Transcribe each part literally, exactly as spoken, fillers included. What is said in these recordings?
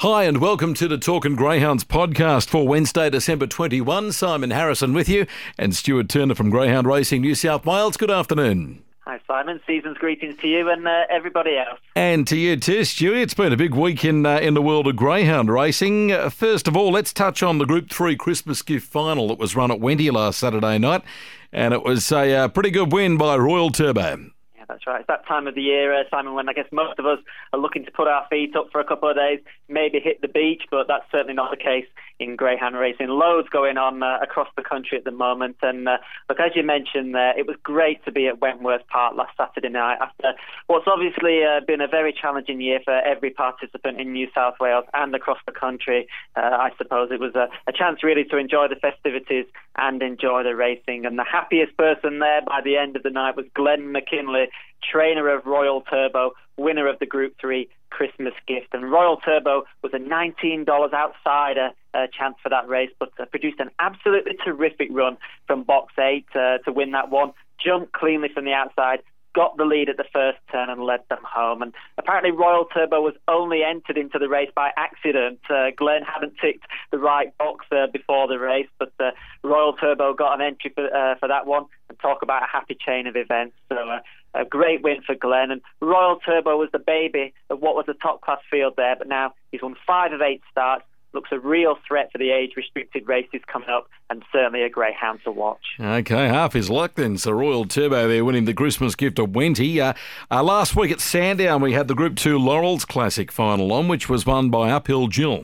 Hi and welcome to the Talkin' Greyhounds podcast for Wednesday, December twenty-first. Simon Harrison with you and Stuart Turner from Greyhound Racing New South Wales. Good afternoon. Hi Simon, season's greetings to you and uh, everybody else. And to you too, Stuart. It's been a big week in uh, in the world of greyhound racing. Uh, first of all, let's touch on the Group three Christmas gift final that was run at Wenty last Saturday night. And it was a uh, pretty good win by Royal Turbo. That's right. It's that time of the year, uh, Simon, when I guess most of us are looking to put our feet up for a couple of days, maybe hit the beach, but that's certainly not the case in greyhound racing. Loads going on uh, across the country at the moment. And uh, look, as you mentioned there, it was great to be at Wentworth Park last Saturday night after what's obviously uh, been a very challenging year for every participant in New South Wales and across the country. Uh, I suppose it was a, a chance really to enjoy the festivities and enjoy the racing. And the happiest person there by the end of the night was Glenn McKinley, trainer of Royal Turbo, winner of the Group three Christmas gift. And Royal Turbo was a nineteen dollars outsider uh, chance for that race, but uh, produced an absolutely terrific run from box eight uh, to win that one. Jumped cleanly from the outside, got the lead at the first turn and led them home. And apparently Royal Turbo was only entered into the race by accident. Uh, Glenn hadn't ticked the right box uh, before the race, but uh, Royal Turbo got an entry for, uh, for that one. And talk about a happy chain of events. So uh, a great win for Glenn. And Royal Turbo was the baby of what was a top-class field there, but now he's won five of eight starts. Looks a real threat for the age-restricted races coming up, and certainly a greyhound to watch. Okay, half his luck then. So Royal Turbo there winning the Christmas gift of Wenty. Uh, uh, last week at Sandown we had the Group two Laurels Classic final on, which was won by Uphill Jill.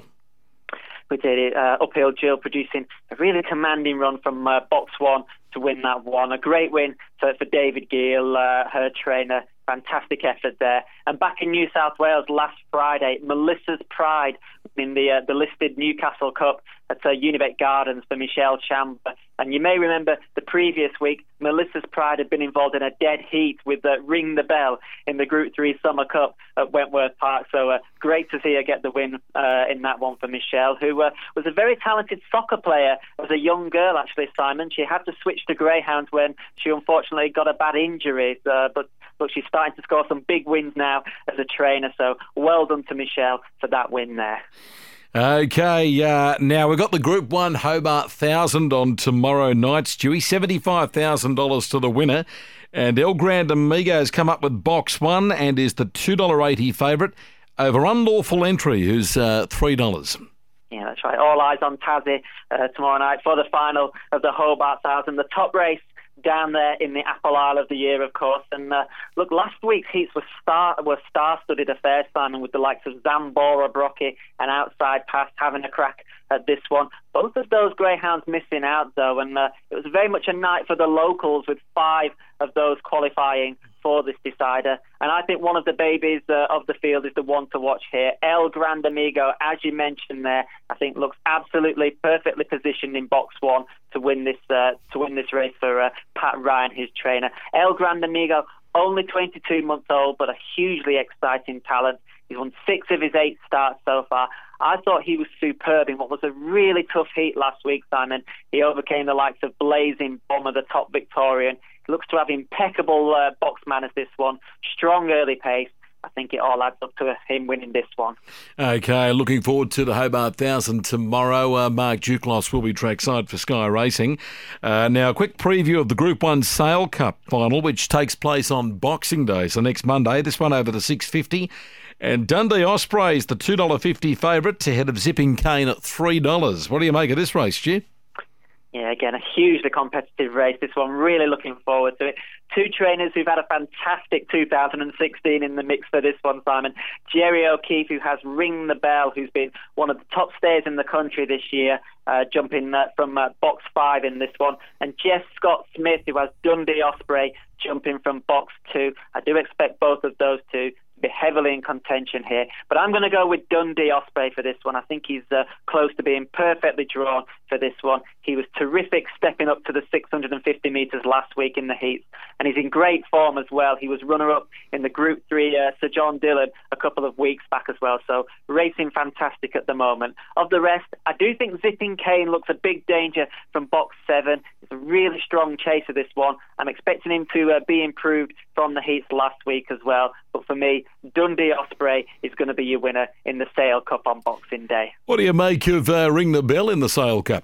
We did it. Uh, Uphill Jill producing a really commanding run from uh, box one to win that one. A great win for, for David Gill, uh, her trainer. Fantastic effort there. And back in New South Wales last Friday, Melissa's Pride in the uh, the listed Newcastle Cup at uh, Unibet Gardens for Michelle Chamber. And you may remember the previous week, Melissa's Pride had been involved in a dead heat with uh, Ring the Bell in the Group three Summer Cup at Wentworth Park. So uh, great to see her get the win uh, in that one for Michelle, who uh, was a very talented soccer player as a young girl, actually, Simon. She had to switch to greyhounds when she unfortunately got a bad injury. Uh, but look, she's starting to score some big wins now as a trainer. So well done to Michelle for that win there. Okay, uh, now we've got the Group one Hobart one thousand on tomorrow night, Stewie. seventy-five thousand dollars to the winner. And El Grand Amigo has come up with box one and is the two dollars eighty favourite over Unlawful Entry, who's uh, three dollars. Yeah, that's right. All eyes on Tassie uh, tomorrow night for the final of the Hobart one thousand. The top race down there in the Apple Isle of the year, of course. And uh, look, last week's heats were star were star-studded affairs, Simon, with the likes of Zambora Brocky and Outside Pass having a crack at this one. Both of those greyhounds missing out, though, and uh, it was very much a night for the locals with five of those qualifying for this decider. And I think one of the babies uh, of the field is the one to watch here. El Grand Amigo, as you mentioned there, I think looks absolutely perfectly positioned in box one to win this uh, to win this race for uh, Pat Ryan, his trainer. El Grand Amigo, only twenty-two months old, but a hugely exciting talent. He's won six of his eight starts so far. I thought he was superb in what was a really tough heat last week, Simon. He overcame the likes of Blazing Bomber, the top Victorian. He looks to have impeccable uh, box manners this one. Strong early pace. I think it all adds up to him winning this one. Okay, looking forward to the Hobart one thousand tomorrow. Uh, Mark Duclos will be trackside for Sky Racing. Uh, now, a quick preview of the Group one Sale Cup final, which takes place on Boxing Day, so next Monday. This one over the six fifty. And Dundee Ospreys, the two dollars fifty favourite, ahead of Zipping Cane at three dollars. What do you make of this race, Stu? Yeah, again, a hugely competitive race. This one, really looking forward to it. Two trainers who've had a fantastic two thousand sixteen in the mix for this one, Simon. Jerry O'Keefe, who has Ring the Bell, who's been one of the top stayers in the country this year, uh, jumping uh, from uh, box five in this one. And Jeff Scott Smith, who has Dundee Osprey, jumping from box two. I do expect both of those two be heavily in contention here. But I'm going to go with Dundee Osprey for this one. I think he's uh, close to being perfectly drawn for this one. He was terrific stepping up to the six hundred fifty metres last week in the heats. And he's in great form as well. He was runner-up in the Group three uh, Sir John Dillon a couple of weeks back as well. So racing fantastic at the moment. Of the rest, I do think Zipping Cane looks a big danger from box seven. It's a really strong chase of this one. I'm expecting him to uh, be improved from the heats last week as well. But for me, Dundee Osprey is going to be your winner in the Sale Cup on Boxing Day. What do you make of uh, Ring the Bell in the Sale Cup?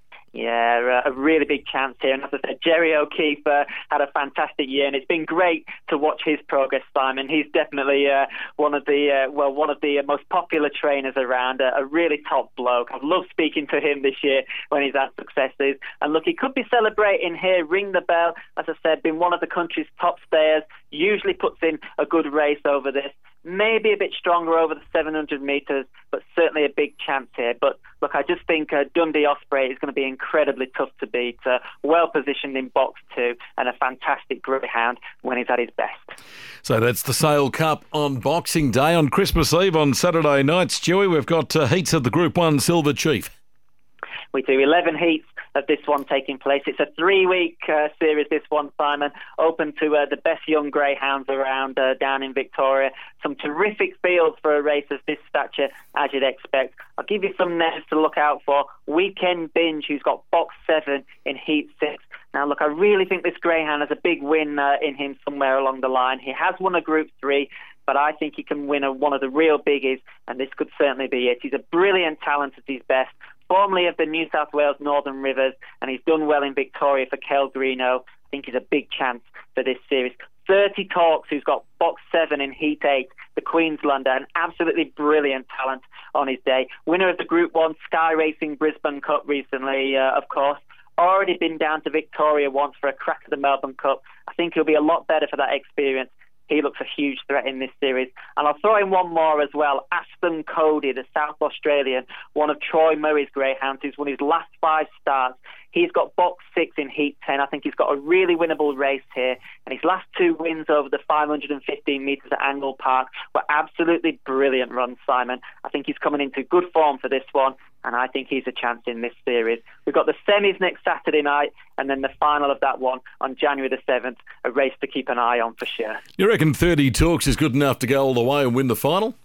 Yeah, uh, a really big chance here. And as I said, Jerry O'Keefe uh, had a fantastic year, and it's been great to watch his progress, Simon. He's definitely uh, one of the uh, well, one of the most popular trainers around. Uh, a really top bloke. I've loved speaking to him this year when he's had successes. And look, he could be celebrating here. Ring the Bell, as I said, been one of the country's top stayers. Usually puts in a good race over this. Maybe a bit stronger over the seven hundred metres, but certainly a big chance here. But look, I just think uh, Dundee Osprey is going to be incredibly tough to beat. Uh, well positioned in box two, and a fantastic greyhound when he's at his best. So that's the Sale Cup on Boxing Day. On Christmas Eve on Saturday night, Stewie, we've got uh, heats of the Group One Silver Chief. We do eleven heats of this one taking place. It's a three-week uh, series, this one, Simon, open to uh, the best young greyhounds around uh, down in Victoria. Some terrific fields for a race of this stature, as you'd expect. I'll give you some names to look out for. Weekend Binge, who's got box seven in heat six. Now, look, I really think this greyhound has a big win uh, in him somewhere along the line. He has won a Group three, but I think he can win a, one of the real biggies, and this could certainly be it. He's a brilliant talent at his best. Formerly of the New South Wales Northern Rivers, and he's done well in Victoria for Kel Greeno. I think he's a big chance for this series. thirty Talks, who's got box seven in heat eight, the Queenslander, an absolutely brilliant talent on his day. Winner of the Group one Sky Racing Brisbane Cup recently, uh, of course. Already been down to Victoria once for a crack at the Melbourne Cup. I think he'll be a lot better for that experience. He looks a huge threat in this series. And I'll throw in one more as well. Aston Cody, the South Australian, one of Troy Murray's greyhounds, who's won his last five starts. He's got box six in heat ten. I think he's got a really winnable race here. And his last two wins over the five hundred fifteen metres at Angle Park were absolutely brilliant runs, Simon. I think he's coming into good form for this one, and I think he's a chance in this series. We've got the semis next Saturday night, and then the final of that one on January the seventh, a race to keep an eye on for sure. You reckon thirty Talks is good enough to go all the way and win the final?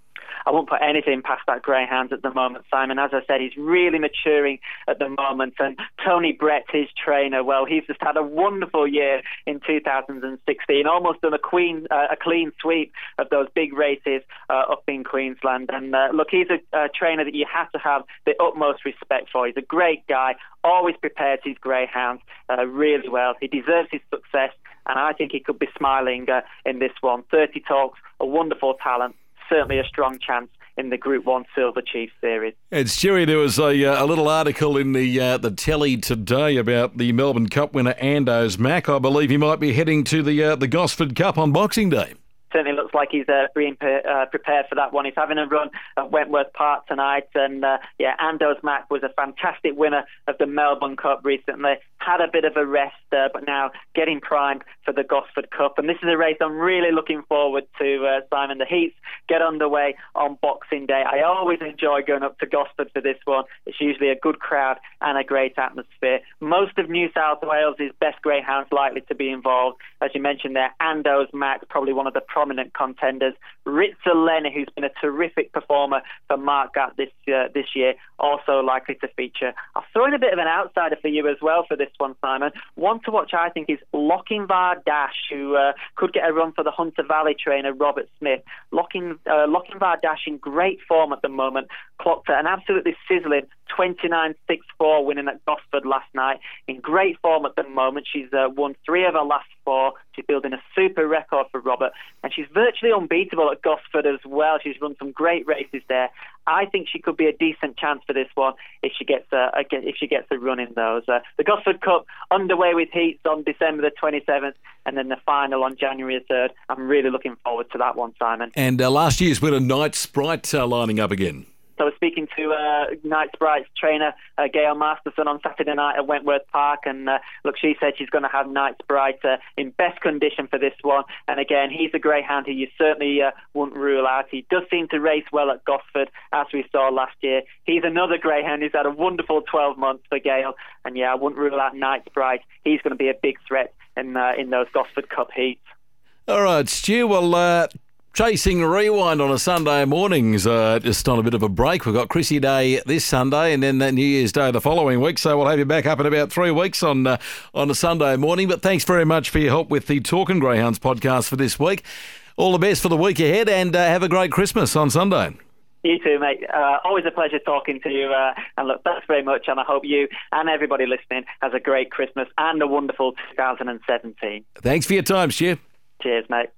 I won't put anything past that greyhound at the moment, Simon. As I said, he's really maturing at the moment. And Tony Brett, his trainer, well, he's just had a wonderful year in two thousand sixteen, almost done a, queen, uh, a clean sweep of those big races uh, up in Queensland. And uh, look, he's a, a trainer that you have to have the utmost respect for. He's a great guy, always prepares his greyhounds uh, really well. He deserves his success, and I think he could be smiling uh, in this one. thirty Talks, a wonderful talent. Certainly a strong chance in the Group one Silver Chief Series. And Stewie, there was a, uh, a little article in the uh, the telly today about the Melbourne Cup winner Ando's Mac. I believe he might be heading to the uh, the Gosford Cup on Boxing Day. Certainly looks like he's uh, being pre- uh, prepared for that one. He's having a run at Wentworth Park tonight. And, uh, yeah, Ando's Mac was a fantastic winner of the Melbourne Cup recently. Had a bit of a rest, uh, but now getting primed for the Gosford Cup. And this is a race I'm really looking forward to, uh, Simon. The heats get underway on Boxing Day. I always enjoy going up to Gosford for this one. It's usually a good crowd and a great atmosphere. Most of New South Wales' best greyhounds likely to be involved. As you mentioned there, Ando's Mac, probably one of the prominent contenders. Ritzer Lenny, who's been a terrific performer for Mark Gatt this uh, this year, also likely to feature. I'll throw in a bit of an outsider for you as well for this one, Simon. One to watch, I think, is Lochinvar Dash, who uh, could get a run for the Hunter Valley trainer Robert Smith. Lochin, uh, Lochinvar Dash in great form at the moment, clocked at an absolutely sizzling twenty-nine six four winning at Gosford last night. In great form at the moment. She's uh, won three of her last four. She's building a super record for Robert, and she's virtually unbeatable at Gosford as well. She's run some great races there. I think she could be a decent chance for this one if she gets a, if she gets a run in those. Uh, the Gosford Cup underway with heats on December the twenty-seventh, and then the final on January the third. I'm really looking forward to that one, Simon. And uh, last year's winner, Night Sprite, uh, lining up again. So I was speaking to uh, Night Sprite's trainer, uh, Gail Masterson, on Saturday night at Wentworth Park. And uh, look, she said she's going to have Night Sprite uh, in best condition for this one. And again, he's a greyhound who you certainly uh, wouldn't rule out. He does seem to race well at Gosford, as we saw last year. He's another greyhound who's had a wonderful twelve months for Gail. And yeah, I wouldn't rule out Night Sprite. He's going to be a big threat in, uh, in those Gosford Cup heats. All right, Stu, well... Uh... Chasing Rewind on a Sunday mornings, uh, just on a bit of a break. We've got Chrissy Day this Sunday and then uh, New Year's Day the following week, so we'll have you back up in about three weeks on uh, on a Sunday morning. But thanks very much for your help with the Talking Greyhounds podcast for this week. All the best for the week ahead, and uh, have a great Christmas on Sunday. You too, mate. Uh, always a pleasure talking to you. Uh, and look, thanks very much. And I hope you and everybody listening has a great Christmas and a wonderful two thousand seventeen. Thanks for your time, Stu. Cheers, mate.